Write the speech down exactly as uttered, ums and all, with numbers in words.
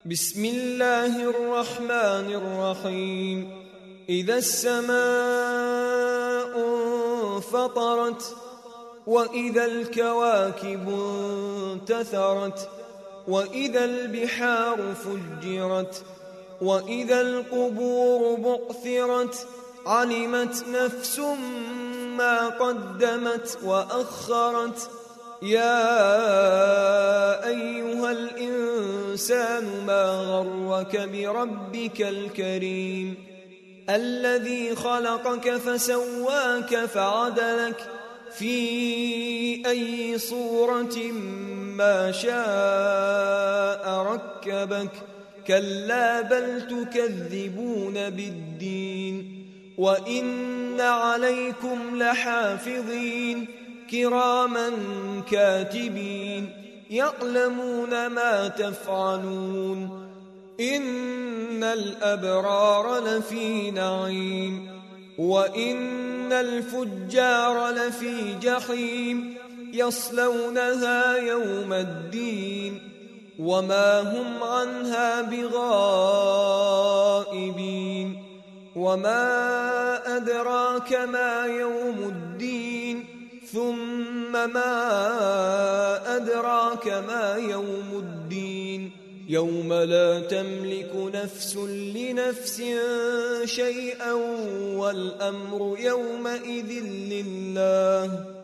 بسم الله الرحمن الرحيم إذا السماء انفطرت وإذا الكواكب انتثرت وإذا البحار فجرت وإذا القبور بعثرت علمت نفس ما قدمت وأخرت يا أيها الإنسان ما غرك بربك الكريم الذي خلقك فسواك فعدلك في أي صورة ما شاء ركبك كلا بل تكذبون بالدين وإن عليكم لحافظين كراما كاتبين يعلمون ما تفعلون إن الأبرار لفي نعيم وإن الفجار لفي جحيم يصلونها يوم الدين وما هم عنها بغائبين وما أدراك ما يوم الدين ثم ما أدراك ما يوم الدين يوم لا تملك نفس لنفس شيئا والأمر يومئذ لله